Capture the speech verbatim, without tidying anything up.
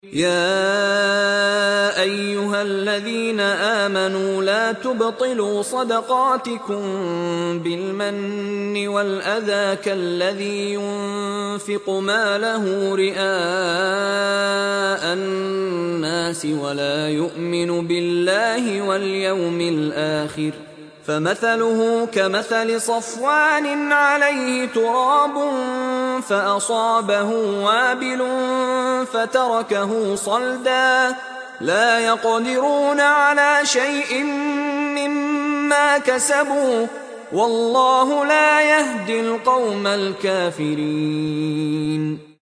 يَا أَيُّهَا الَّذِينَ آمَنُوا لَا تُبْطِلُوا صَدَقَاتِكُم بِالْمَنِّ وَالْأَذَىٰ كَالَّذِي يُنفِقُ مَالَهُ رِئَاءَ النَّاسِ وَلَا يُؤْمِنُ بِاللَّهِ وَالْيَوْمِ الْآخِرِ ۖ فَمَثَلُهُ كَمَثَلِ صَفْوَانٍ عَلَيْهِ تُرَابٌ فَأَصَابَهُ وَابِلٌ فَتَرَكَهُ صَلْدًا ۖ لَّا يَقْدِرُونَ عَلَىٰ شَيْءٍ مِّمَّا كَسَبُوا ۗ وَاللَّهُ لَا يَهْدِي الْقَوْمَ الْكَافِرِينَ